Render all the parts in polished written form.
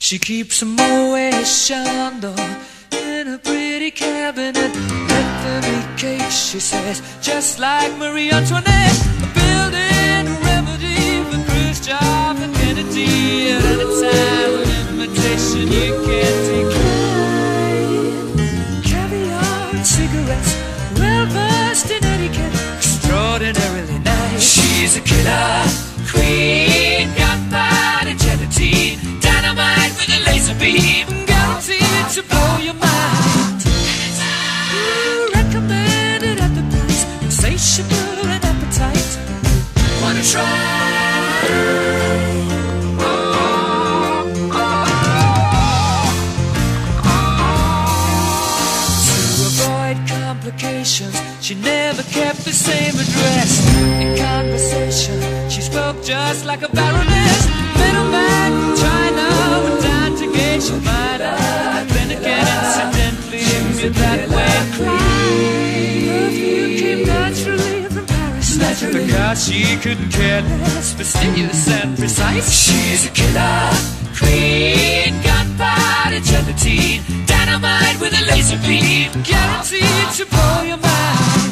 She keeps a Moet Chandon in a pretty cabinet. Let them eat cake, she says, just like Marie Antoinette. A building remedy for Khrushchev and Kennedy. At any time, an invitation you can't decline. Caviar and cigarettes, well versed in etiquette, extraordinarily nice. She's a killer queen, gunpowder and gelatine, dynamite with a laser beam, guaranteed to blow your mind. Recommended at the price, insatiable and appetite. Wanna try? To avoid complications, she never kept the same address. In conversation, she spoke just like a baroness. Middleman from China went down to Geisha Minor. Then again, incidentally, in that way. Perfume came naturally from Paris, because she couldn't care less, fastidious and precise. She's a killer queen, gunpowder, gelatine, dynamite with a laser beam, guaranteed to blow your mind.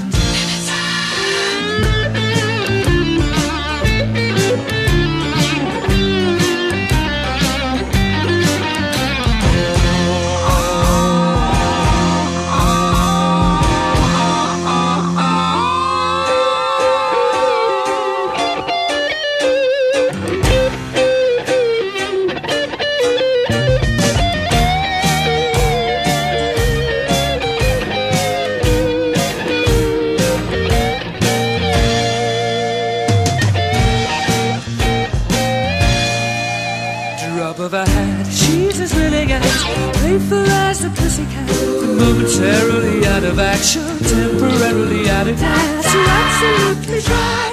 Of her hat, she's as willing as playful as the pussycat, but momentarily out of action, temporarily out of gas. You're absolutely dry.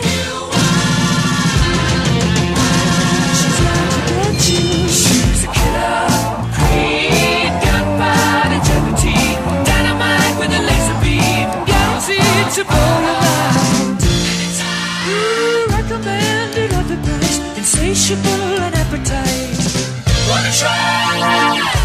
She's out to get you. She's a killer queen, gunpowder, gelatine, dynamite with a laser beam, guaranteed to blow your mind. Recommended at the price, insatiable and appetite. Wanna try?